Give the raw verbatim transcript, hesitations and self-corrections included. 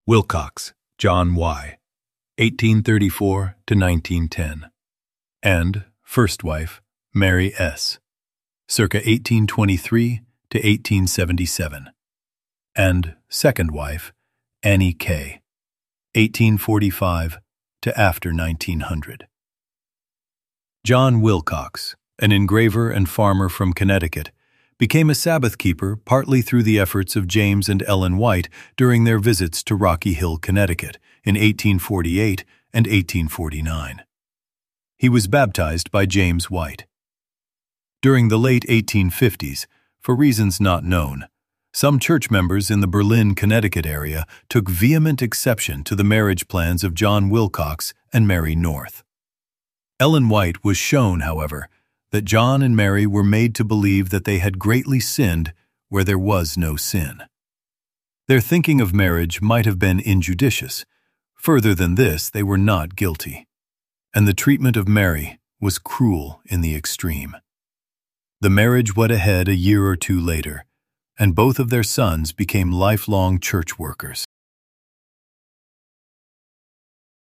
Wilcox, John Y., eighteen thirty-four to nineteen ten, and first wife, Mary S., circa eighteen twenty-three to eighteen seventy-seven, and second wife, Annie K., eighteen forty-five to after nineteen hundred. John Wilcox, an engraver and farmer from Connecticut, became a Sabbath keeper partly through the efforts of James and Ellen White during their visits to Rocky Hill, Connecticut, in eighteen forty-eight and eighteen forty-nine. He was baptized by James White. During the late eighteen fifties, for reasons not known, some church members in the Berlin, Connecticut area took vehement exception to the marriage plans of John Wilcox and Mary North. Ellen White was shown, however, that John and Mary were made to believe that they had greatly sinned where there was no sin. Their thinking of marriage might have been injudicious. Further than this, they were not guilty. And the treatment of Mary was cruel in the extreme. The marriage went ahead a year or two later, and both of their sons became lifelong church workers.